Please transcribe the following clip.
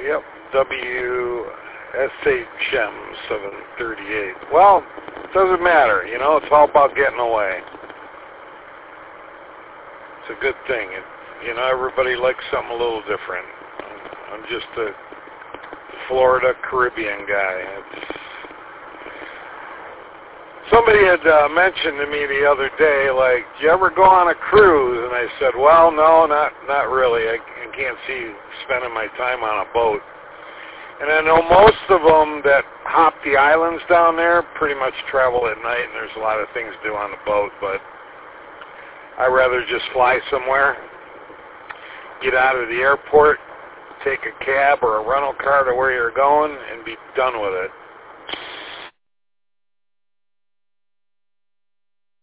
Yep, WSHM 738. Well, it doesn't matter, you know, it's all about getting away. It's a good thing. You know, everybody likes something a little different. I'm just a Florida Caribbean guy. Somebody had mentioned to me the other day, like, do you ever go on a cruise? And I said, well, no, not really. I can't see spending my time on a boat. And I know most of them that hop the islands down there pretty much travel at night, and there's a lot of things to do on the boat, but I'd rather just fly somewhere, get out of the airport, take a cab or a rental car to where you're going, and be done with it.